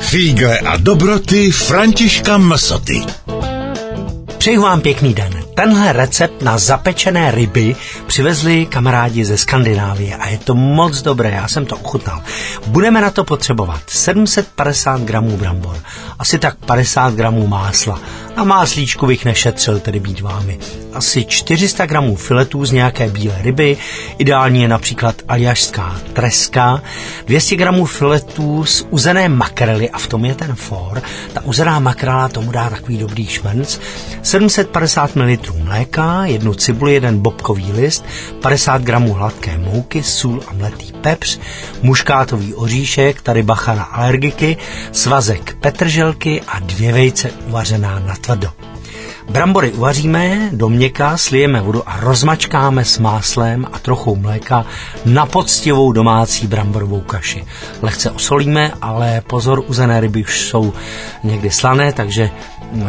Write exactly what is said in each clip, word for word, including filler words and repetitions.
Fígle a dobroty Františka Msoty. Přeji vám pěkný den. Tenhle recept na zapečené ryby přivezli kamarádi ze Skandinávie a je to moc dobré, já jsem to ochutnal. Budeme na to potřebovat sedm set padesát gramů brambor, asi tak padesát gramů másla. Na máslíčku bych nešetřil, tedy být vámi. Asi čtyři sta gramů filetů z nějaké bílé ryby, ideální je například aljašská treska, dvě stě gramů filetů z uzené makrely a v tom je ten for. Ta uzená makrela tomu dá takový dobrý šmrnc, sedm set padesát mililitrů mléka, jednu cibuli, jeden bobkový list, padesát gramů hladké mouky, sůl a mletý pepř, muškátový oříšek, tady bacha na alergiky, svazek petrželky a dvě vejce uvařená natvrdo. Brambory uvaříme do měka, slijeme vodu a rozmačkáme s máslem a trochou mléka na poctivou domácí bramborovou kaši. Lehce osolíme, ale pozor, uzené ryby už jsou někdy slané, takže e,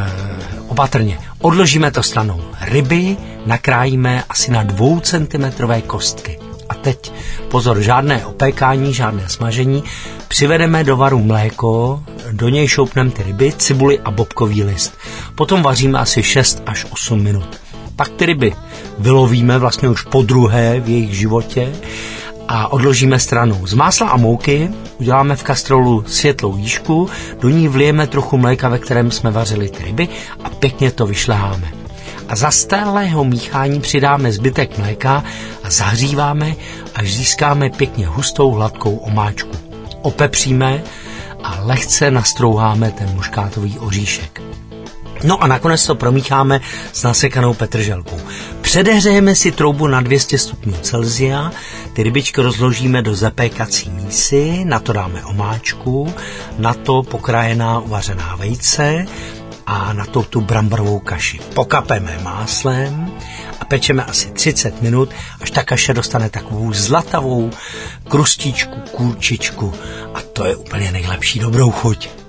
opatrně. Odložíme to stranou. Ryby nakrájíme asi na dvoucentimetrové kostky. A teď pozor, žádné opékání, žádné smažení. Přivedeme do varu mléko, do něj šoupneme ty ryby, cibuli a bobkový list. Potom vaříme asi šest až osm minut. Pak ty ryby vylovíme vlastně už podruhé v jejich životě a odložíme stranou. Z másla a mouky uděláme v kastrolu světlou výšku, do ní vlijeme trochu mléka, ve kterém jsme vařili ty ryby a pěkně to vyšleháme. A za stálého míchání přidáme zbytek mléka a zahříváme, až získáme pěkně hustou hladkou omáčku. Opepříme a lehce nastrouháme ten muškátový oříšek. No a nakonec to promícháme s nasekanou petrželkou. Předehřejeme si troubu na dvě stě stupňů Celsia, ty rybičky rozložíme do zapékací mísy, na to dáme omáčku, na to pokrájená uvařená vejce a na to tu bramborovou kaši. Pokapeme máslem a pečeme asi třicet minut, až ta kaše dostane takovou zlatavou krustičku, kůlčičku a to je úplně nejlepší dobrou chuť.